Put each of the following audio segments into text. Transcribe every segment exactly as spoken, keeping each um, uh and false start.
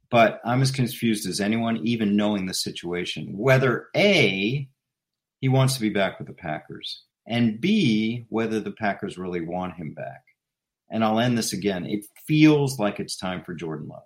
But I'm as confused as anyone, even knowing the situation, whether A, he wants to be back with the Packers, and B, whether the Packers really want him back. And I'll end this again. It feels like it's time for Jordan Love.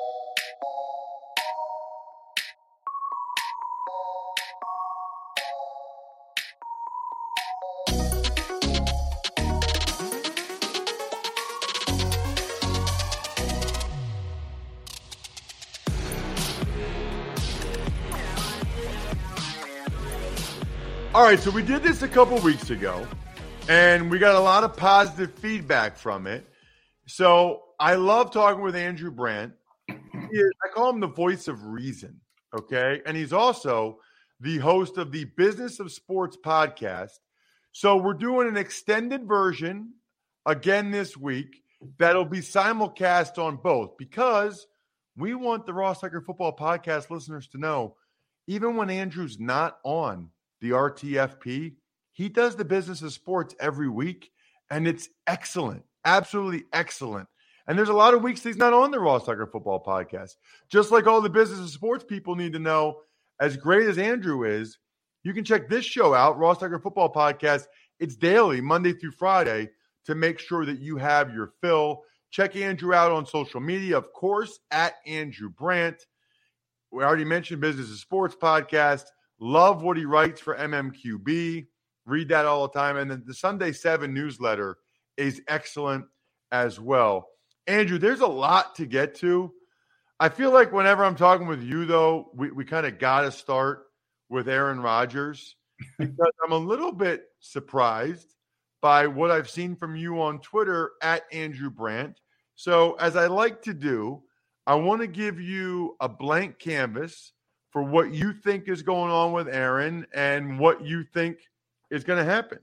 All right, so we did this a couple weeks ago, and we got a lot of positive feedback from it. So I love talking with Andrew Brandt. He is, I call him the voice of reason, okay? And he's also the host of the Business of Sports podcast. So we're doing an extended version again this week that'll be simulcast on both because we want the Ross Tucker Football Podcast listeners to know, even when Andrew's not on the R T F P, he does the Business of Sports every week, and it's excellent, absolutely excellent. And there's a lot of weeks he's not on the Ross Tucker Football Podcast. Just like all the Business of Sports people need to know, as great as Andrew is, you can check this show out, Ross Tucker Football Podcast. It's daily, Monday through Friday, to make sure that you have your fill. Check Andrew out on social media, of course, at Andrew Brandt. We already mentioned Business of Sports Podcast. Love what he writes for M M Q B. Read that all the time. And then the Sunday seven newsletter is excellent as well. Andrew, there's a lot to get to. I feel like whenever I'm talking with you, though, we, we kind of got to start with Aaron Rodgers because I'm a little bit surprised by what I've seen from you on Twitter at Andrew Brandt. So as I like to do, I want to give you a blank canvas for what you think is going on with Aaron and what you think is going to happen.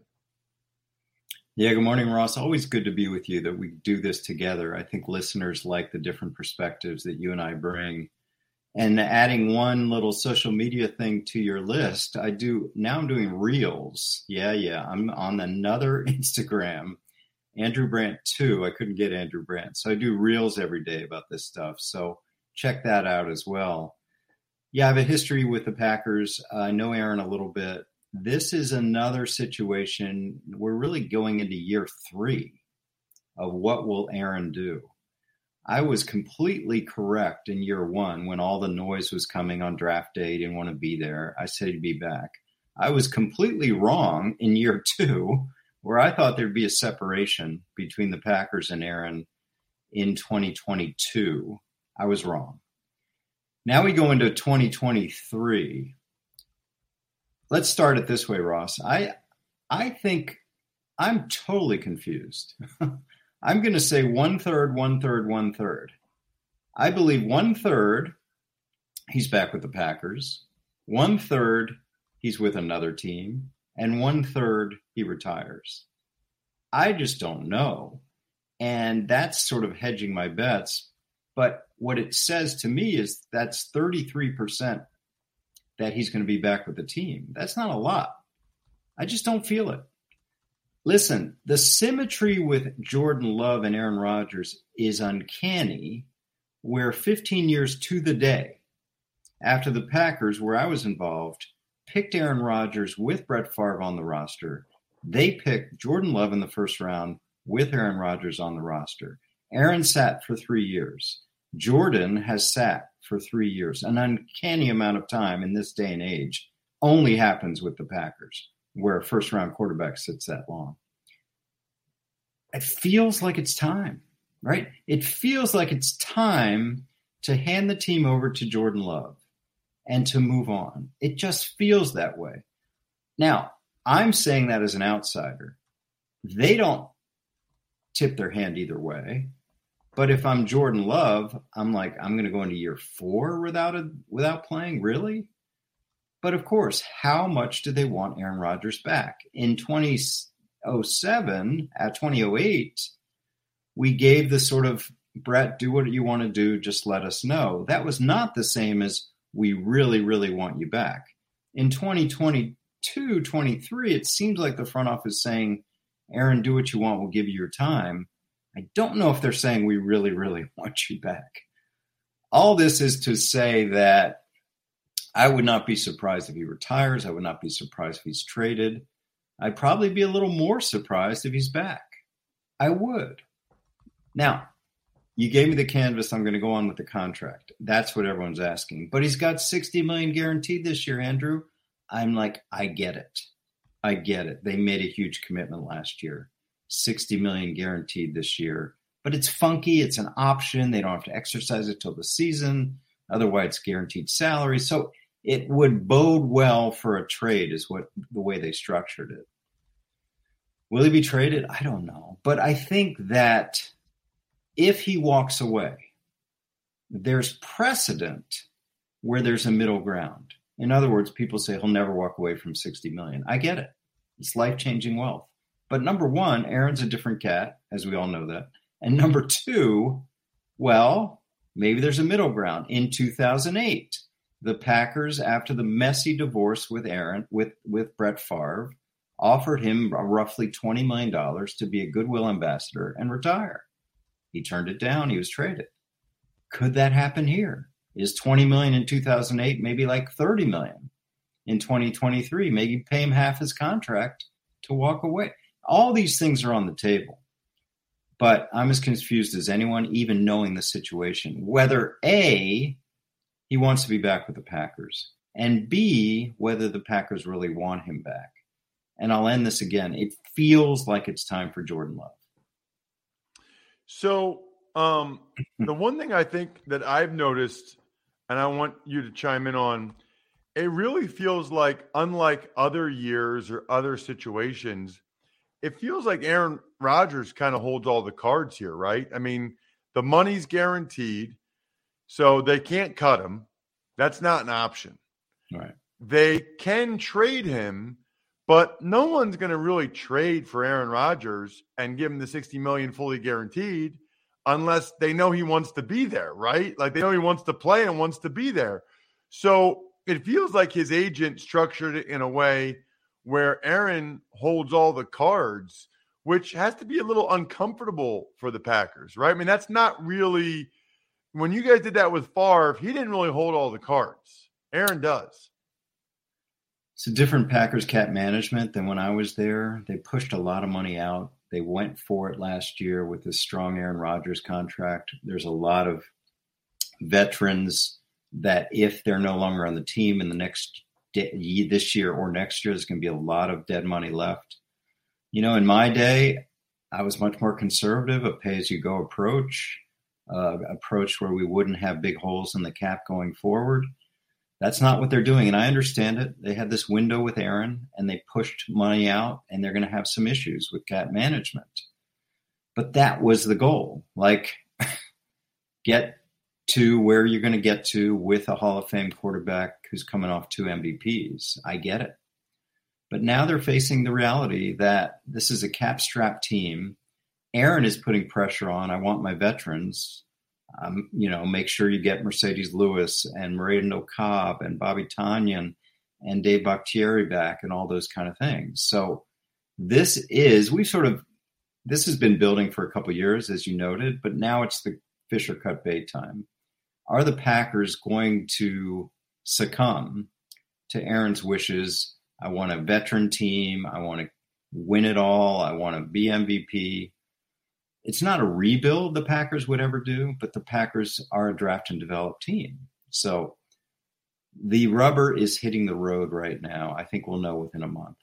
Yeah, good morning, Ross. Always good to be with you, that we do this together. I think listeners like the different perspectives that you and I bring. And adding one little social media thing to your list, I do, now I'm doing Reels. Yeah, yeah, I'm on another Instagram, Andrew Brandt two. I couldn't get Andrew Brandt. So I do Reels every day about this stuff. So check that out as well. Yeah, I have a history with the Packers. I know Aaron a little bit. This is another situation. We're really going into year three of what will Aaron do. I was completely correct in year one when all the noise was coming on draft day. He didn't want to be there. I said he'd be back. I was completely wrong in year two, where I thought there'd be a separation between the Packers and Aaron in twenty twenty-two. I was wrong. Now we go into twenty twenty-three. Let's start it this way, Ross. I I think I'm totally confused. I'm going to say one third, one third, one third. I believe one third he's back with the Packers, one third he's with another team, and one third he retires. I just don't know. And that's sort of hedging my bets. But what it says to me is that's thirty-three percent that he's going to be back with the team. That's not a lot. I just don't feel it. Listen, the symmetry with Jordan Love and Aaron Rodgers is uncanny, where fifteen years to the day after the Packers, where I was involved, picked Aaron Rodgers with Brett Favre on the roster. They picked Jordan Love in the first round with Aaron Rodgers on the roster. Aaron sat for three years. Jordan has sat for three years. An uncanny amount of time in this day and age only happens with the Packers, where a first-round quarterback sits that long. It feels like it's time, right? It feels like it's time to hand the team over to Jordan Love and to move on. It just feels that way. Now, I'm saying that as an outsider. They don't tip their hand either way. But if I'm Jordan Love, I'm like, I'm going to go into year four without a, without playing? Really? But of course, how much do they want Aaron Rodgers back? In twenty oh seven, at twenty oh eight, we gave the sort of, Brett, do what you want to do, just let us know. That was not the same as we really, really want you back. In twenty twenty-two, twenty-three, it seems like the front office is saying, Aaron, do what you want, we'll give you your time. I don't know if they're saying we really, really want you back. all this is to say that I would not be surprised if he retires. I would not be surprised if he's traded. I'd probably be a little more surprised if he's back. I would. Now, you gave me the canvas. I'm going to go on with the contract. That's what everyone's asking. But he's got sixty million dollars guaranteed this year, Andrew. I'm like, I get it. I get it. They made a huge commitment last year. sixty million dollars guaranteed this year. But it's funky. It's an option. They don't have to exercise it till the season. Otherwise, it's guaranteed salary. So it would bode well for a trade is what the way they structured it. Will he be traded? I don't know. But I think that if he walks away, there's precedent where there's a middle ground. In other words, people say he'll never walk away from sixty million dollars. I get it. It's life-changing wealth. But number one, Aaron's a different cat, as we all know that. And number two, well, maybe there's a middle ground. In two thousand eight, the Packers, after the messy divorce with Aaron, with, with Brett Favre, offered him roughly twenty million dollars to be a goodwill ambassador and retire. He turned it down. He was traded. Could that happen here? Is twenty million dollars in two thousand eight maybe like thirty million dollars in twenty twenty-three? Maybe pay him half his contract to walk away. All these things are on the table. But I'm as confused as anyone, even knowing the situation. Whether A, he wants to be back with the Packers, and B, whether the Packers really want him back. And I'll end this again. It feels like it's time for Jordan Love. So um, the one thing I think that I've noticed, and I want you to chime in on, it really feels like, unlike other years or other situations, it feels like Aaron Rodgers kind of holds all the cards here, right? I mean, the money's guaranteed, so they can't cut him. That's not an option. Right. They can trade him, but no one's going to really trade for Aaron Rodgers and give him the sixty million dollars fully guaranteed unless they know he wants to be there, right? Like they know he wants to play and wants to be there. So it feels like his agent structured it in a way where Aaron holds all the cards, which has to be a little uncomfortable for the Packers, right? I mean, that's not really – when you guys did that with Favre, he didn't really hold all the cards. Aaron does. It's a different Packers cap management than when I was there. They pushed a lot of money out. They went for it last year with this strong Aaron Rodgers contract. There's a lot of veterans that if they're no longer on the team in the next de- this year or next year, there's going to be a lot of dead money left. You know, in my day, I was much more conservative, a pay-as-you-go approach, uh, approach where we wouldn't have big holes in the cap going forward. That's not what they're doing, and I understand it. They had this window with Aaron, and they pushed money out, and they're going to have some issues with cap management. But that was the goal. Like, get to where you're going to get to with a Hall of Fame quarterback who's coming off two M V Ps. I get it. But now they're facing the reality that this is a cap-strapped team. Aaron is putting pressure on, I want my veterans. Um, you know, make sure you get Mercedes Lewis and Moreno Cobb and Bobby Tonyan and Dave Bakhtiari back and all those kind of things. So this is, we sort of, this has been building for a couple of years, as you noted, but now it's the Fisher cut bait time. Are the Packers going to succumb to Aaron's wishes? I want a veteran team. I want to win it all. I want to be M V P. It's not a rebuild the Packers would ever do, but the Packers are a draft and develop team. So the rubber is hitting the road right now. I think we'll know within a month.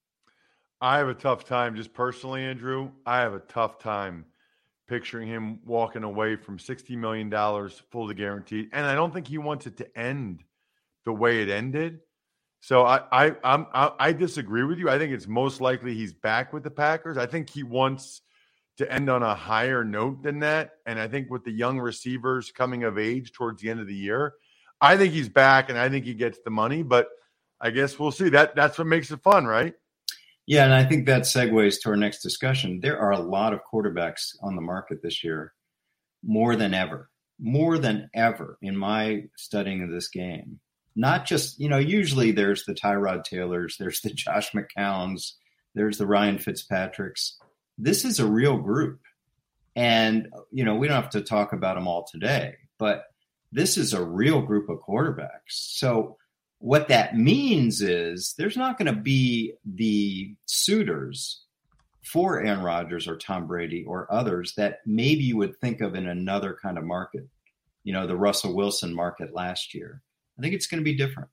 I have a tough time, just personally, Andrew. I have a tough time picturing him walking away from sixty million dollars fully guaranteed. And I don't think he wants it to end the way it ended. So I, I, I'm, I, I disagree with you. I think it's most likely he's back with the Packers. I think he wants to end on a higher note than that. And I think with the young receivers coming of age towards the end of the year, I think he's back and I think he gets the money, but I guess we'll see. That that's what makes it fun, right? Yeah, and I think that segues to our next discussion. There are a lot of quarterbacks on the market this year, more than ever, more than ever in my studying of this game. Not just, you know, usually there's the Tyrod Taylors, there's the Josh McCowns, there's the Ryan Fitzpatricks. This is a real group. And, you know, we don't have to talk about them all today, but this is a real group of quarterbacks. So what that means is there's not going to be the suitors for Aaron Rodgers or Tom Brady or others that maybe you would think of in another kind of market, you know, the Russell Wilson market last year. I think it's going to be different.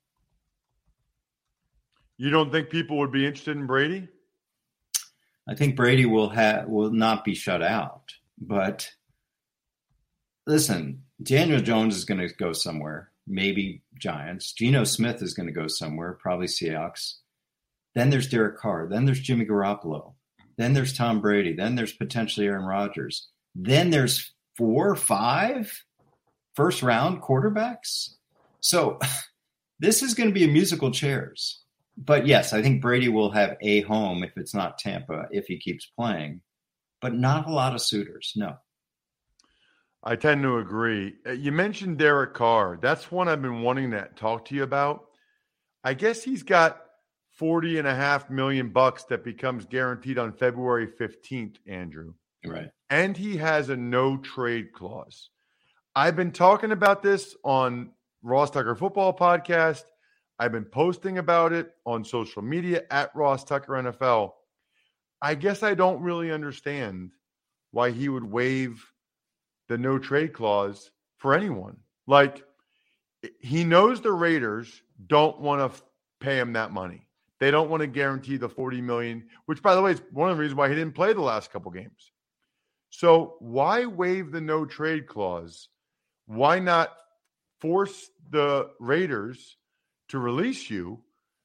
You don't think people would be interested in Brady? I think Brady will have will not be shut out. But listen, Daniel Jones is going to go somewhere, maybe Giants. Geno Smith is going to go somewhere, probably Seahawks. Then there's Derek Carr. Then there's Jimmy Garoppolo. Then there's Tom Brady. Then there's potentially Aaron Rodgers. Then there's four or five first-round quarterbacks. So this is going to be a musical chairs. But, yes, I think Brady will have a home if it's not Tampa, if he keeps playing. But not a lot of suitors, no. I tend to agree. You mentioned Derek Carr. That's one I've been wanting to talk to you about. I guess he's got forty and a half million bucks that becomes guaranteed on February fifteenth, Andrew. Right. And he has a no trade clause. I've been talking about this on Ross Tucker Football Podcast. I've been posting about it on social media at Ross Tucker N F L. I guess I don't really understand why he would waive the no trade clause for anyone. Like, he knows the Raiders don't want to f- pay him that money. They don't want to guarantee the forty million dollars, which, by the way, is one of the reasons why he didn't play the last couple games. So why waive the no trade clause? Why not force the Raiders to release you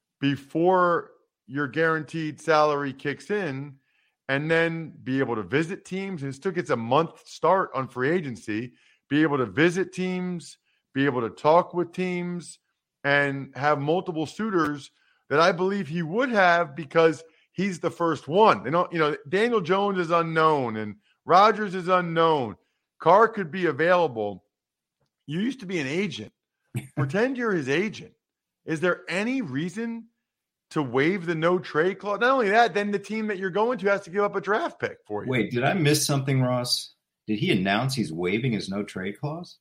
before your guaranteed salary kicks in, and then be able to visit teams? And it still gets a month start on free agency, be able to visit teams, be able to talk with teams, and have multiple suitors that I believe he would have because he's the first one. They don't, you know, Daniel Jones is unknown and Rodgers is unknown. Carr could be available. You used to be an agent. Pretend you're his agent. Is there any reason to waive the no trade clause? Not only that, then the team that you're going to has to give up a draft pick for you. Wait, did I miss something, Ross? Did he announce he's waiving his no trade clause?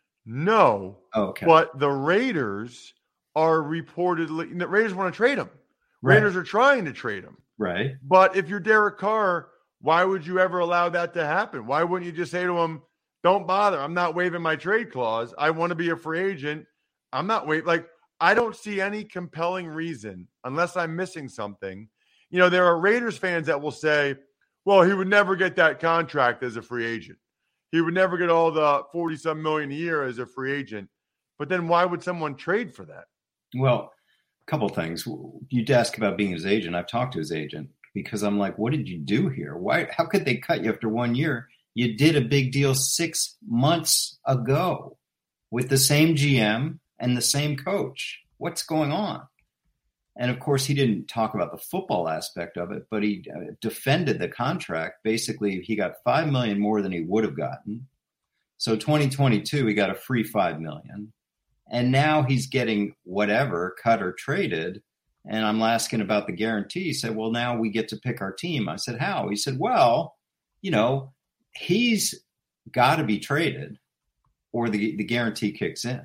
No. Oh, okay. But the Raiders are reportedly – the Raiders want to trade him. Right. Raiders are trying to trade him. Right. But if you're Derek Carr, why would you ever allow that to happen? Why wouldn't you just say to him, don't bother. I'm not waiving my trade clause. I want to be a free agent. I'm not waiving. Like, I don't see any compelling reason, unless I'm missing something. You know, there are Raiders fans that will say, well, he would never get that contract as a free agent. He would never get all the forty-some million a year as a free agent. But then why would someone trade for that? Well, a couple things. You'd ask about being his agent. I've talked to his agent because I'm like, what did you do here? Why? How could they cut you after one year? You did a big deal six months ago with the same G M and the same coach. What's going on? And of course, he didn't talk about the football aspect of it, but he uh, defended the contract. Basically, he got five million dollars more than he would have gotten. So twenty twenty-two, he got a free five million dollars. And now he's getting whatever, cut or traded. And I'm asking about the guarantee. He said, well, now we get to pick our team. I said, how? He said, well, you know, he's got to be traded or the, the guarantee kicks in.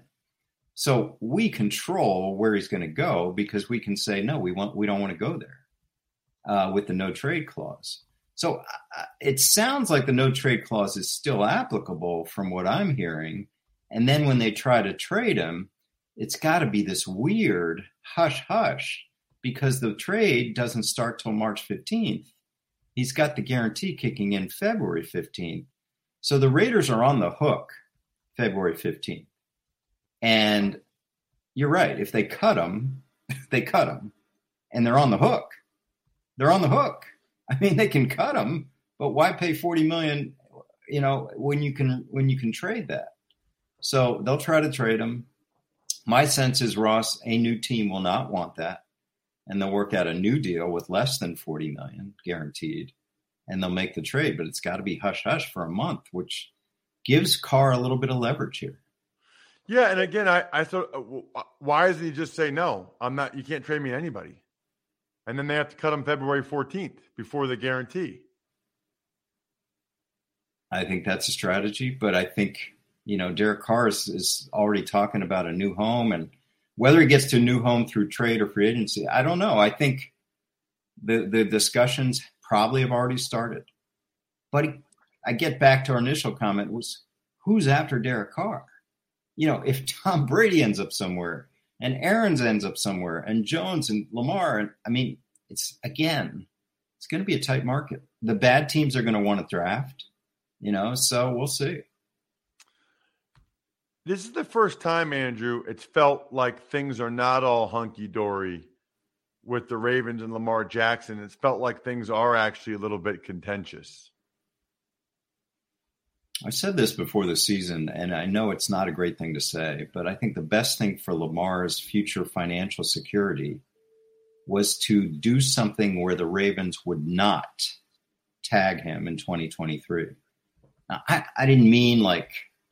So we control where he's going to go because we can say, no, we want, we don't want to go there uh, with the no trade clause. So uh, it sounds like the no trade clause is still applicable from what I'm hearing. And then when they try to trade him, it's got to be this weird hush hush because the trade doesn't start till March fifteenth. He's got the guarantee kicking in February fifteenth. So the Raiders are on the hook February fifteenth. And you're right. If they cut him, they cut him. And they're on the hook. They're on the hook. I mean, they can cut him, but why pay forty million dollars, you know, when you can when you can trade that? So they'll try to trade him. My sense is, Ross, a new team will not want that. And they'll work out a new deal with less than forty million dollars guaranteed. And they'll make the trade, but it's got to be hush-hush for a month, which gives Carr a little bit of leverage here. Yeah, and again, I, I thought, uh, why doesn't he just say, no, I'm not, you can't trade me to anybody? And then they have to cut him February fourteenth before the guarantee. I think that's a strategy, but I think You know, Derek Carr is, is already talking about a new home, and whether he gets to a new home through trade or free agency, I don't know. I think the, the discussions probably have already started. But I get back to our initial comment was, who's after Derek Carr? You know, if Tom Brady ends up somewhere and Aaron's ends up somewhere and Jones and Lamar, and I mean, it's, again, it's going to be a tight market. The bad teams are going to want to draft, you know, so we'll see. This is the first time, Andrew, it's felt like things are not all hunky-dory with the Ravens and Lamar Jackson. It's felt like things are actually a little bit contentious. I said this before the season, and I know it's not a great thing to say, but I think the best thing for Lamar's future financial security was to do something where the Ravens would not tag him in twenty twenty-three. Now, I, I didn't mean like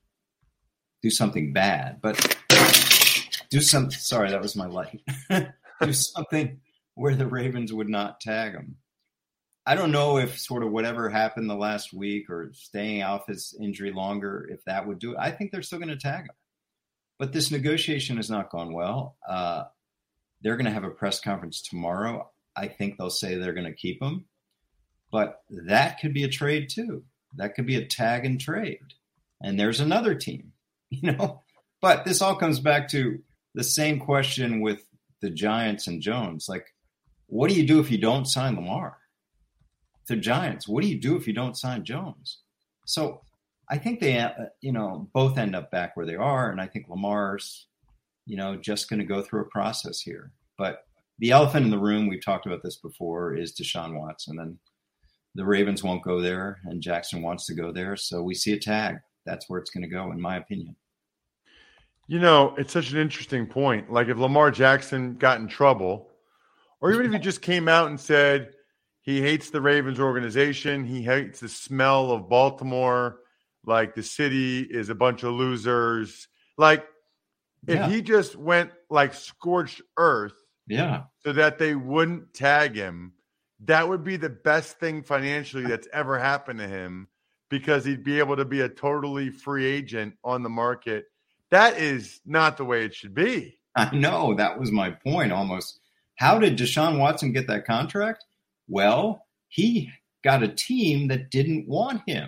do something bad, but do something. Sorry, that was my light. Do something where the Ravens would not tag him. I don't know if sort of whatever happened the last week or staying off his injury longer, if that would do it. I think they're still going to tag him. But this negotiation has not gone well. Uh, they're going to have a press conference tomorrow. I think they'll say they're going to keep him. But that could be a trade too. That could be a tag and trade. And there's another team, you know. But this all comes back to the same question with the Giants and Jones. Like, what do you do if you don't sign Lamar? The Giants, what do you do if you don't sign Jones? So I think they, uh, you know, both end up back where they are. And I think Lamar's, you know, just going to go through a process here. But the elephant in the room, we've talked about this before, is Deshaun Watson. And the Ravens won't go there, and Jackson wants to go there. So we see a tag. That's where it's going to go, in my opinion. You know, it's such an interesting point. Like if Lamar Jackson got in trouble, or even if he just came out and said, he hates the Ravens organization. He hates the smell of Baltimore. Like the city is a bunch of losers. Like if Yeah. he just went like scorched earth Yeah. so that they wouldn't tag him, that would be the best thing financially that's ever happened to him because he'd be able to be a totally free agent on the market. That is not the way it should be. I know. That was my point almost. How did Deshaun Watson get that contract? Well, he got a team that didn't want him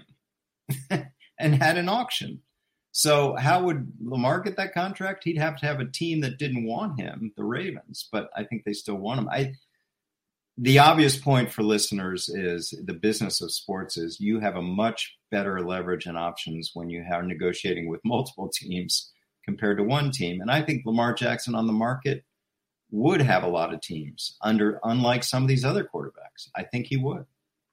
and had an auction. So how would Lamar get that contract? He'd have to have a team that didn't want him, the Ravens, but I think they still want him. I, the obvious point for listeners is the business of sports is you have a much better leverage and options when you are negotiating with multiple teams compared to one team. And I think Lamar Jackson on the market would have a lot of teams under, unlike some of these other quarterbacks. I think he would.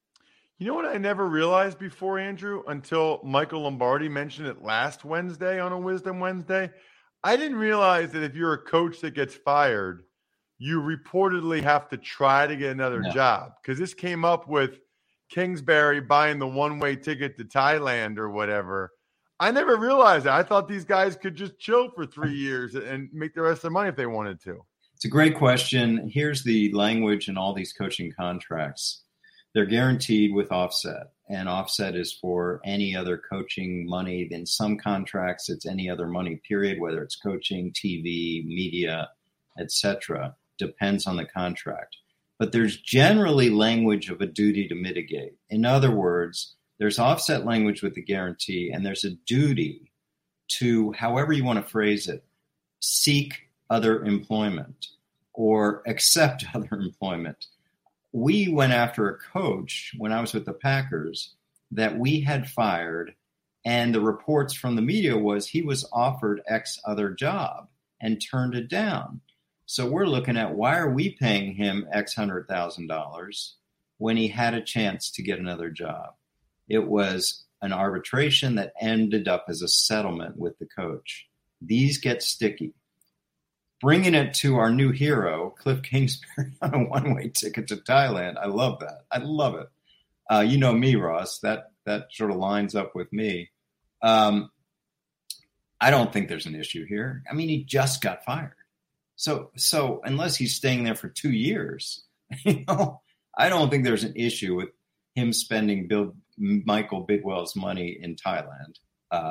You know what I never realized before, Andrew, until Michael Lombardi mentioned it last Wednesday on a Wisdom Wednesday? I didn't realize that if you're a coach that gets fired, you reportedly have to try to get another No. job. Because this came up with Kingsbury buying the one-way ticket to Thailand or whatever. I never realized that. I thought these guys could just chill for three years and make the rest of their money if they wanted to. It's a great question. Here's the language in all these coaching contracts. They're guaranteed with offset, and offset is for any other coaching money. In some contracts, it's any other money, period, whether it's coaching, T V, media, et cetera. Depends on the contract. But there's generally language of a duty to mitigate. In other words, there's offset language with the guarantee, and there's a duty to, however you want to phrase it, seek other employment or accept other employment. We went after a coach when I was with the Packers that we had fired, and the reports from the media was he was offered X other job and turned it down. So we're looking at, why are we paying him X hundred thousand dollars when he had a chance to get another job? It was an arbitration that ended up as a settlement with the coach. These get sticky. Bringing it to our new hero, Cliff Kingsbury, on a one-way ticket to Thailand. I love that. I love it. Uh, you know me, Ross. That that sort of lines up with me. Um, I don't think there's an issue here. I mean, he just got fired. So so unless he's staying there for two years, you know, I don't think there's an issue with him spending Bill Michael Bidwell's money in Thailand. Uh,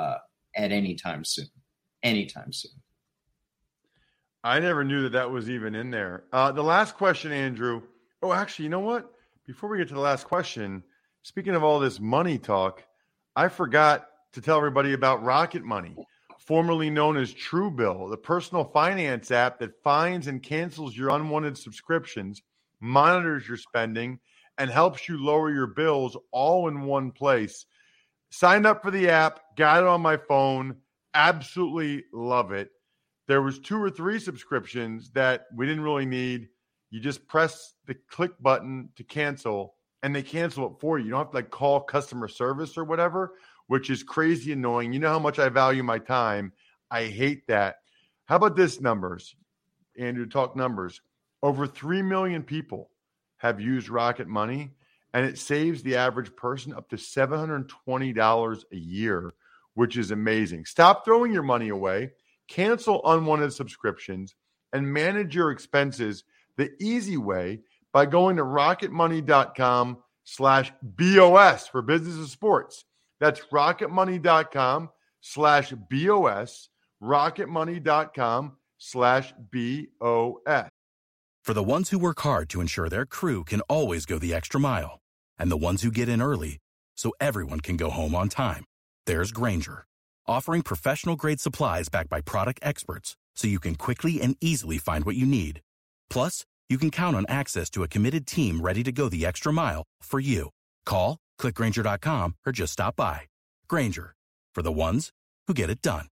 at any time soon. Anytime soon. I never knew that that was even in there. Uh, the last question, Andrew. Oh, actually, you know what? Before we get to the last question, speaking of all this money talk, I forgot to tell everybody about Rocket Money, formerly known as Truebill, the personal finance app that finds and cancels your unwanted subscriptions, monitors your spending, and helps you lower your bills all in one place. Signed up for the app, got it on my phone, absolutely love it. There was two or three subscriptions that we didn't really need. You just press the click button to cancel, and they cancel it for you. You don't have to like call customer service or whatever, which is crazy annoying. You know how much I value my time. I hate that. How about this numbers? Andrew, talk numbers. Over three million people have used Rocket Money, and it saves the average person up to seven hundred twenty dollars a year, which is amazing. Stop throwing your money away. Cancel unwanted subscriptions and manage your expenses the easy way by going to rocketmoney.com slash BOS for business and sports. That's rocketmoney.com slash BOS, rocketmoney.com slash BOS. For the ones who work hard to ensure their crew can always go the extra mile, and the ones who get in early so everyone can go home on time, there's Grainger, offering professional-grade supplies backed by product experts so you can quickly and easily find what you need. Plus, you can count on access to a committed team ready to go the extra mile for you. Call, click Grainger dot com, or just stop by. Grainger, for the ones who get it done.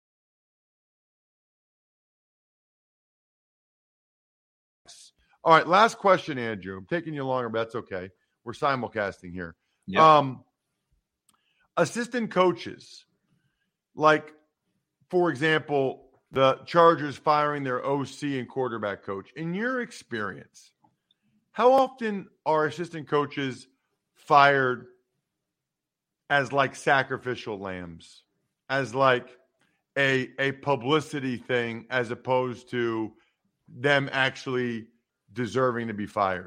All right, last question, Andrew. I'm taking you longer, but that's okay. We're simulcasting here. Yep. Um, assistant coaches, like, for example, the Chargers firing their O C and quarterback coach. In your experience, how often are assistant coaches fired as like sacrificial lambs, as like a, a publicity thing, as opposed to them actually deserving to be fired?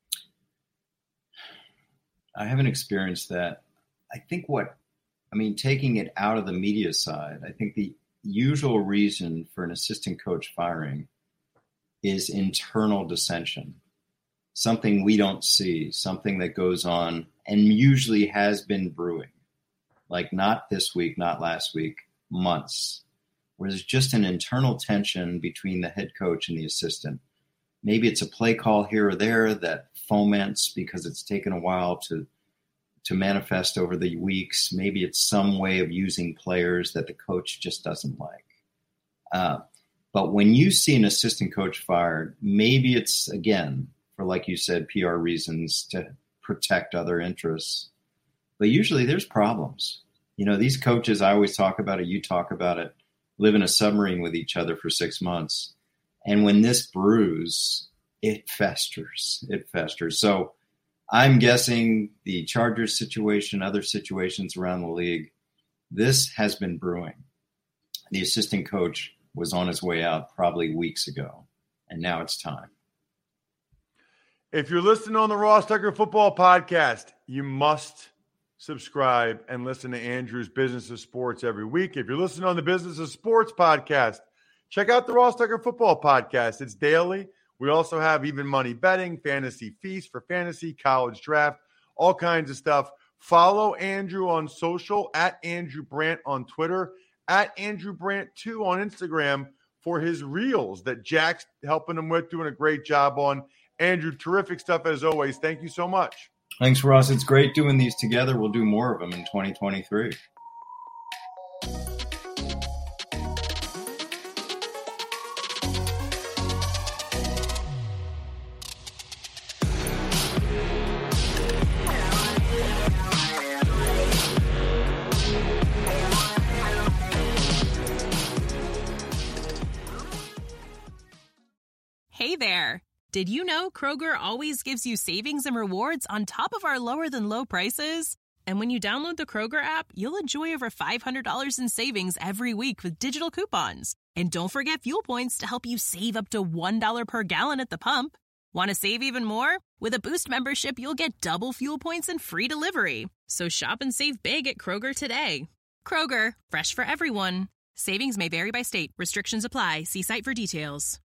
I haven't experienced that. I think what, I mean, taking it out of the media side, I think the usual reason for an assistant coach firing is internal dissension, something we don't see, something that goes on and usually has been brewing, like not this week, not last week, months, where there's just an internal tension between the head coach and the assistant. Maybe it's a play call here or there that foments because it's taken a while to to manifest over the weeks. Maybe it's some way of using players that the coach just doesn't like. Uh, but when you see an assistant coach fired, maybe it's, again, for, like you said, P R reasons to protect other interests. But usually there's problems. You know, these coaches, I always talk about it, you talk about it, live in a submarine with each other for six months. And when this brews, it festers. It festers. So I'm guessing the Chargers situation, other situations around the league, this has been brewing. The assistant coach was on his way out probably weeks ago, and now it's time. If you're listening on the Ross Tucker Football Podcast, you must subscribe and listen to Andrew's Business of Sports every week. If you're listening on the Business of Sports Podcast, check out the Ross Tucker Football Podcast. It's daily. We also have even money betting, fantasy feast for fantasy, college draft, all kinds of stuff. Follow Andrew on social, at Andrew Brandt on Twitter, at Andrew Brandt two on Instagram for his reels that Jack's helping him with, doing a great job on. Andrew, terrific stuff as always. Thank you so much. Thanks, Ross. It's great doing these together. We'll do more of them in twenty twenty-three. Hey there. Did you know Kroger always gives you savings and rewards on top of our lower than low prices? And when you download the Kroger app, you'll enjoy over five hundred dollars in savings every week with digital coupons. And don't forget fuel points to help you save up to one dollar per gallon at the pump. Want to save even more? With a Boost membership, you'll get double fuel points and free delivery. So shop and save big at Kroger today. Kroger, fresh for everyone. Savings may vary by state. Restrictions apply. See site for details.